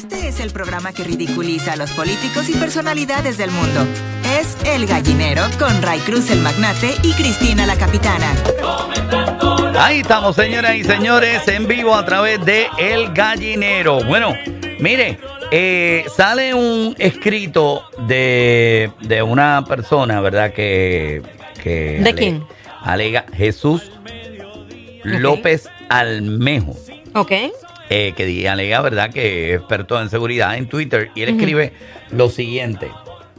Este es el programa que ridiculiza a los políticos y personalidades del mundo. Es El Gallinero con Ray Cruz el Magnate y Cristina la Capitana. Ahí estamos, señoras y señores, en vivo a través de El Gallinero. Bueno, mire, sale un escrito de una persona, ¿verdad? ¿De quién? Alega Jesús López Almejo. Ok. Que alega, ¿verdad?, que es experto en seguridad en Twitter. Y él escribe lo siguiente.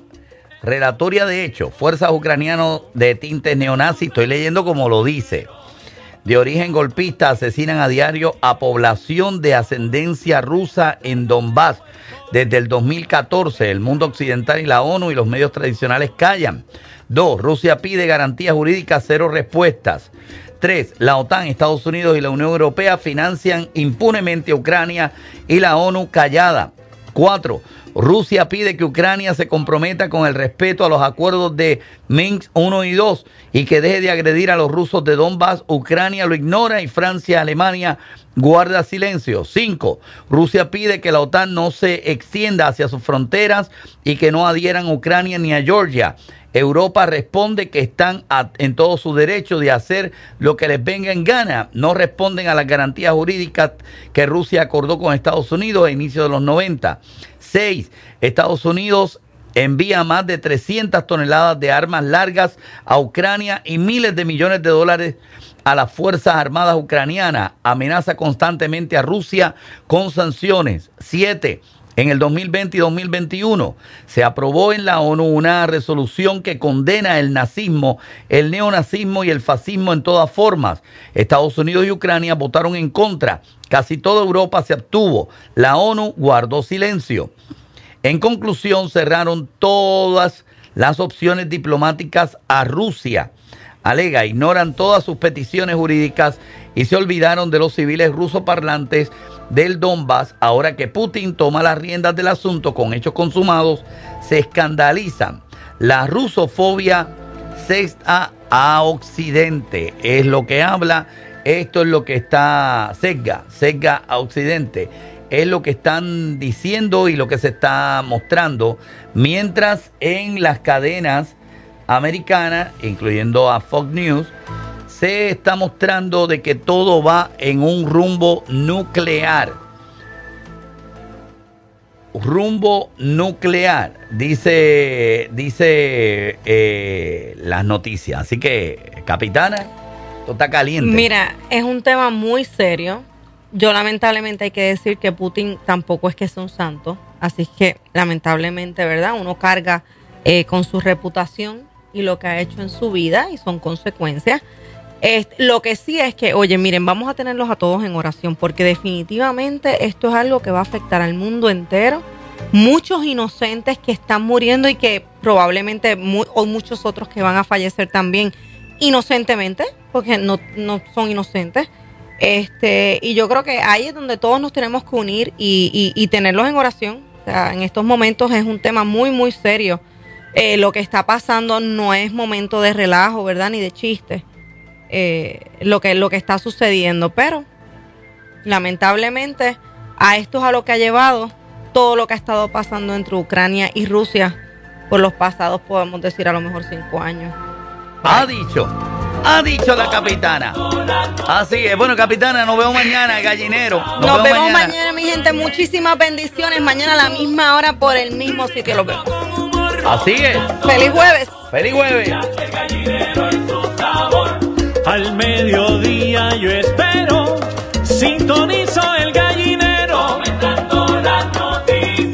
Relatoria de hecho, fuerzas ucranianas de tintes neonazis, estoy leyendo como lo dice, de origen golpista, asesinan a diario a población de ascendencia rusa en Donbass. Desde el 2014, el mundo occidental y la ONU y los medios tradicionales callan. 2. Rusia pide garantías jurídicas, 0 respuestas. 3. La OTAN, Estados Unidos y la Unión Europea financian impunemente a Ucrania y la ONU callada. 4. Rusia pide que Ucrania se comprometa con el respeto a los acuerdos de Minsk 1 y 2 y que deje de agredir a los rusos de Donbass. Ucrania lo ignora y Francia, Alemania guarda silencio. 5. Rusia pide que la OTAN no se extienda hacia sus fronteras y que no adhieran a Ucrania ni a Georgia. Europa responde que están en todo su derecho de hacer lo que les venga en gana. No responden a las garantías jurídicas que Rusia acordó con Estados Unidos a inicios de los 90. 6. Estados Unidos envía más de 300 toneladas de armas largas a Ucrania y miles de millones de dólares a las Fuerzas Armadas ucranianas. Amenaza constantemente a Rusia con sanciones. 7. En el 2020 y 2021 se aprobó en la ONU una resolución que condena el nazismo, el neonazismo y el fascismo en todas formas. Estados Unidos y Ucrania votaron en contra. Casi toda Europa se abstuvo. La ONU guardó silencio. En conclusión, cerraron todas las opciones diplomáticas a Rusia. Alega, ignoran todas sus peticiones jurídicas y se olvidaron de los civiles rusoparlantes del Donbass. Ahora que Putin toma las riendas del asunto con hechos consumados, se escandalizan. La rusofobia sesga a Occidente, es lo que habla. Esto es lo que está sesga a Occidente. Es lo que están diciendo y lo que se está mostrando. Mientras en las cadenas americanas, incluyendo a Fox News, se está mostrando de que todo va en un rumbo nuclear. Rumbo nuclear, dice las noticias. Así que, capitana, esto está caliente. Mira, es un tema muy serio. Yo lamentablemente hay que decir que Putin tampoco es que sea un santo. Así que lamentablemente, ¿verdad? Uno carga con su reputación y lo que ha hecho en su vida y son consecuencias. Lo que sí es que, oye, miren, vamos a tenerlos a todos en oración porque definitivamente esto es algo que va a afectar al mundo entero. Muchos inocentes que están muriendo y que probablemente o muchos otros que van a fallecer también inocentemente porque no son inocentes. Y yo creo que ahí es donde todos nos tenemos que unir y tenerlos en oración. O sea, en estos momentos es un tema muy, muy serio. Lo que está pasando no es momento de relajo, ¿verdad? Ni de chiste. Lo que está sucediendo, pero lamentablemente a esto es a lo que ha llevado todo lo que ha estado pasando entre Ucrania y Rusia por los pasados, podemos decir, a lo mejor 5 años. Ha dicho la capitana. Así es. Bueno, capitana, nos vemos mañana, gallinero. Nos vemos mañana, mi gente. Muchísimas bendiciones. Mañana a la misma hora por el mismo sitio. Los vemos. Así es. ¡Feliz jueves! ¡Feliz jueves! Al mediodía yo espero, sintonizo